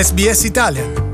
SBS Italian.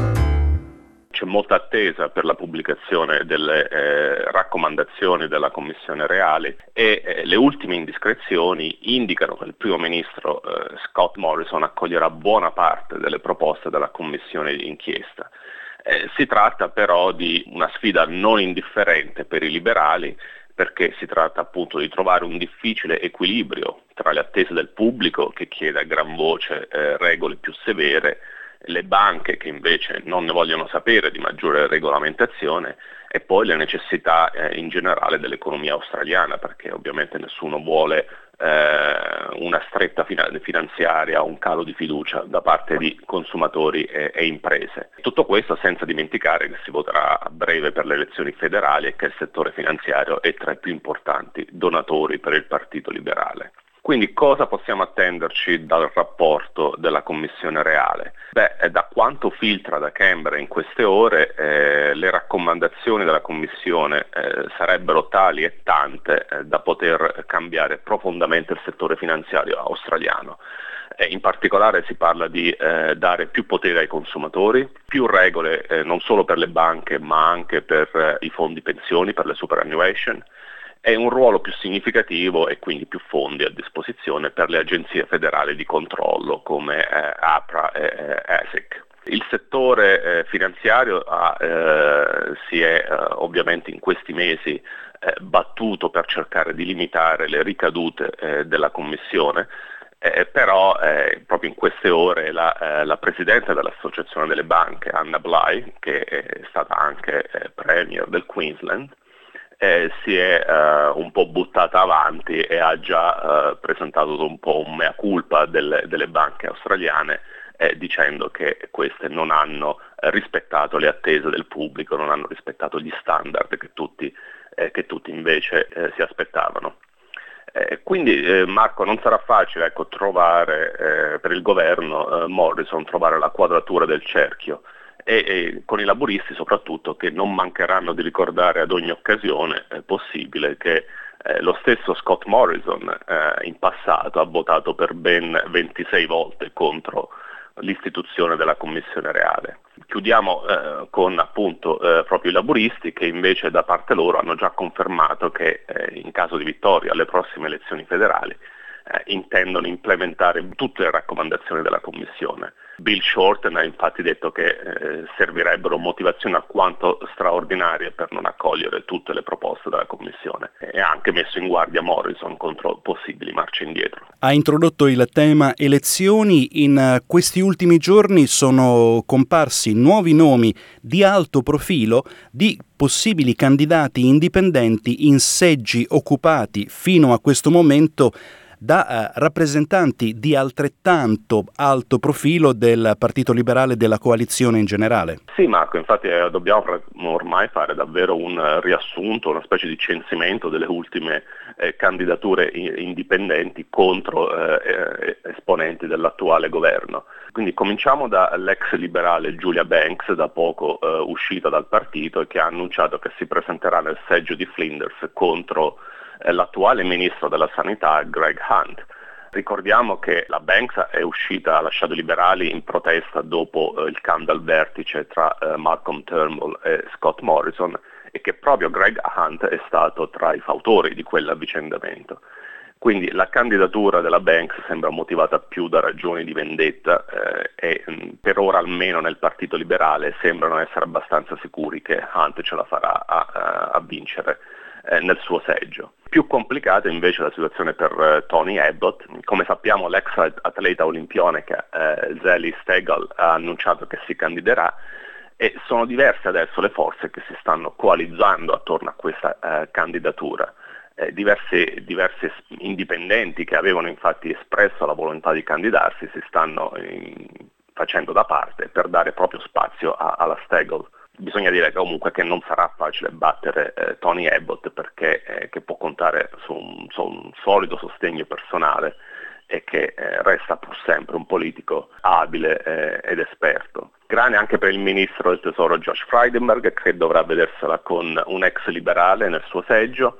C'è molta attesa per la pubblicazione delle raccomandazioni della Commissione Reali e le ultime indiscrezioni indicano che il primo ministro Scott Morrison accoglierà buona parte delle proposte della Commissione di inchiesta. Si tratta però di una sfida non indifferente per i liberali, perché si tratta appunto di trovare un difficile equilibrio tra le attese del pubblico, che chiede a gran voce regole più severe, le banche che invece non ne vogliono sapere di maggiore regolamentazione, e poi le necessità in generale dell'economia australiana, perché ovviamente nessuno vuole una stretta finanziaria o un calo di fiducia da parte di consumatori e imprese. Tutto questo senza dimenticare che si voterà a breve per le elezioni federali e che il settore finanziario è tra i più importanti donatori per il Partito Liberale. Quindi cosa possiamo attenderci dal rapporto della Commissione Reale? Da quanto filtra da Canberra in queste ore, le raccomandazioni della Commissione sarebbero tali e tante da poter cambiare profondamente il settore finanziario australiano. In particolare si parla di dare più potere ai consumatori, più regole non solo per le banche ma anche per i fondi pensioni, per le superannuation, e un ruolo più significativo e quindi più fondi a disposizione per le agenzie federali di controllo come APRA e ASIC. Il settore finanziario si è ovviamente in questi mesi battuto per cercare di limitare le ricadute della Commissione, però proprio in queste ore la Presidente dell'Associazione delle Banche, Anna Bligh, che è stata anche Premier del Queensland, si è un po' buttata avanti e ha già presentato un po' un mea culpa delle banche australiane, dicendo che queste non hanno rispettato le attese del pubblico, non hanno rispettato gli standard che tutti invece si aspettavano. Quindi Marco, non sarà facile trovare per il governo Morrison trovare la quadratura del cerchio, e con i laburisti soprattutto, che non mancheranno di ricordare ad ogni occasione possibile che lo stesso Scott Morrison in passato ha votato per ben 26 volte contro l'istituzione della Commissione Reale. Chiudiamo con appunto proprio i laburisti, che invece da parte loro hanno già confermato che in caso di vittoria alle prossime elezioni federali intendono implementare tutte le raccomandazioni della Commissione. Bill Shorten ha infatti detto che servirebbero motivazioni alquanto straordinarie per non accogliere tutte le proposte della Commissione, e ha anche messo in guardia Morrison contro possibili marce indietro. Ha introdotto il tema elezioni. In questi ultimi giorni sono comparsi nuovi nomi di alto profilo di possibili candidati indipendenti in seggi occupati fino a questo momento da rappresentanti di altrettanto alto profilo del Partito Liberale e della coalizione in generale. Sì Marco, infatti dobbiamo ormai fare davvero un riassunto, una specie di censimento delle ultime candidature indipendenti contro esponenti dell'attuale governo. Quindi cominciamo dall'ex liberale Julia Banks, da poco uscita dal partito, e che ha annunciato che si presenterà nel seggio di Flinders contro l'attuale ministro della sanità Greg Hunt. Ricordiamo che la Banks è uscita, ha lasciato i liberali in protesta dopo il cambio al vertice tra Malcolm Turnbull e Scott Morrison, e che proprio Greg Hunt è stato tra i fautori di quell'avvicendamento. Quindi la candidatura della Banks sembra motivata più da ragioni di vendetta e per ora almeno nel Partito Liberale sembrano essere abbastanza sicuri che Hunt ce la farà a vincere nel suo seggio. Più complicata invece la situazione per Tony Abbott. Come sappiamo, l'ex atleta olimpionica Zeli Steggall ha annunciato che si candiderà, e sono diverse adesso le forze che si stanno coalizzando attorno a questa candidatura. Diversi indipendenti che avevano infatti espresso la volontà di candidarsi si stanno facendo da parte per dare proprio spazio alla Steggall. Bisogna dire comunque che non sarà facile battere Tony Abbott, perché che può contare su un solido sostegno personale e che resta pur sempre un politico abile ed esperto. Grane anche per il ministro del tesoro Josh Frydenberg, che dovrà vedersela con un ex liberale nel suo seggio,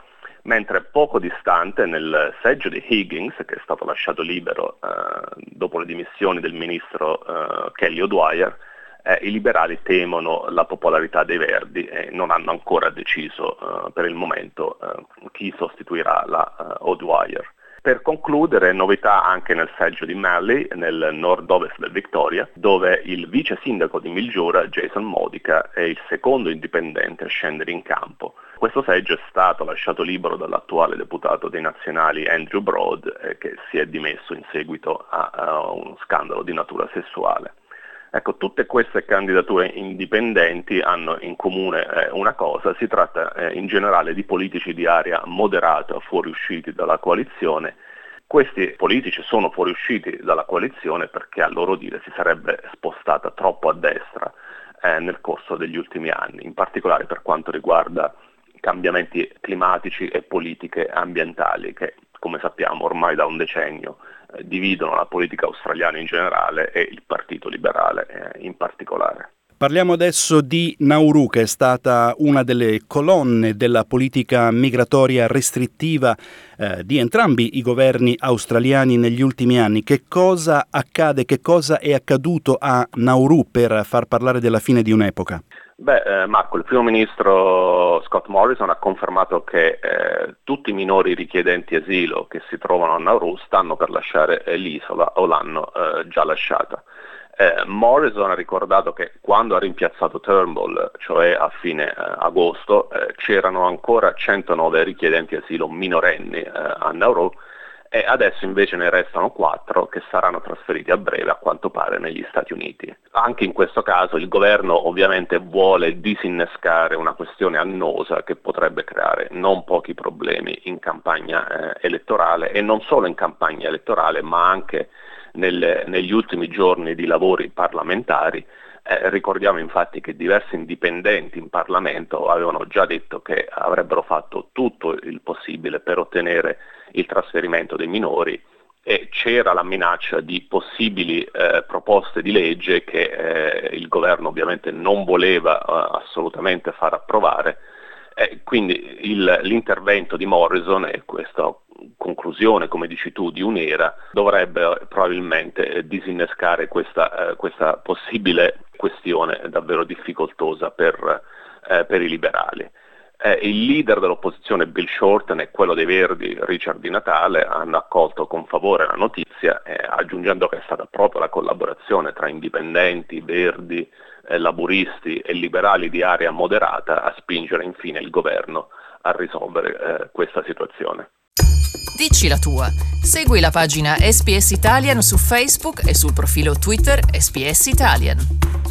mentre poco distante, nel seggio di Higgins, che è stato lasciato libero dopo le dimissioni del ministro Kelly O'Dwyer, i liberali temono la popolarità dei Verdi e non hanno ancora deciso per il momento chi sostituirà la O'Dwyer. Per concludere, novità anche nel seggio di Malley, nel nord-ovest del Victoria, dove il vice sindaco di Mildura, Jason Modica, è il secondo indipendente a scendere in campo. Questo seggio è stato lasciato libero dall'attuale deputato dei nazionali Andrew Broad, che si è dimesso in seguito a uno scandalo di natura sessuale. Ecco, tutte queste candidature indipendenti hanno in comune una cosa: si tratta in generale di politici di area moderata fuoriusciti dalla coalizione. Questi politici sono fuoriusciti dalla coalizione perché a loro dire si sarebbe spostata troppo a destra nel corso degli ultimi anni, in particolare per quanto riguarda cambiamenti climatici e politiche ambientali che, come sappiamo, ormai da un decennio dividono la politica australiana in generale e il Partito Liberale in particolare. Parliamo adesso di Nauru, che è stata una delle colonne della politica migratoria restrittiva di entrambi i governi australiani negli ultimi anni. Che cosa accade, che cosa è accaduto a Nauru per far parlare della fine di un'epoca? Marco, il primo ministro Scott Morrison ha confermato che tutti i minori richiedenti asilo che si trovano a Nauru stanno per lasciare l'isola o l'hanno già lasciata. Morrison ha ricordato che quando ha rimpiazzato Turnbull, cioè a fine agosto, c'erano ancora 109 richiedenti asilo minorenni a Nauru, e adesso invece ne restano 4 che saranno trasferiti a breve, a quanto pare, negli Stati Uniti. Anche in questo caso il governo ovviamente vuole disinnescare una questione annosa che potrebbe creare non pochi problemi in campagna elettorale, e non solo in campagna elettorale ma anche negli ultimi giorni di lavori parlamentari. Ricordiamo infatti che diversi indipendenti in Parlamento avevano già detto che avrebbero fatto tutto il possibile per ottenere il trasferimento dei minori, e c'era la minaccia di possibili proposte di legge che il governo ovviamente non voleva assolutamente far approvare. Quindi l'intervento di Morrison e questa conclusione, come dici tu, di un'era dovrebbe probabilmente disinnescare questa possibile questione davvero difficoltosa per i liberali. Il leader dell'opposizione Bill Shorten e quello dei Verdi Richard Di Natale hanno accolto con favore la notizia, aggiungendo che è stata proprio la collaborazione tra indipendenti, verdi, laburisti e liberali di area moderata a spingere infine il governo a risolvere questa situazione. Dici la tua. Segui la pagina SPS Italian su Facebook e sul profilo Twitter SPS Italian.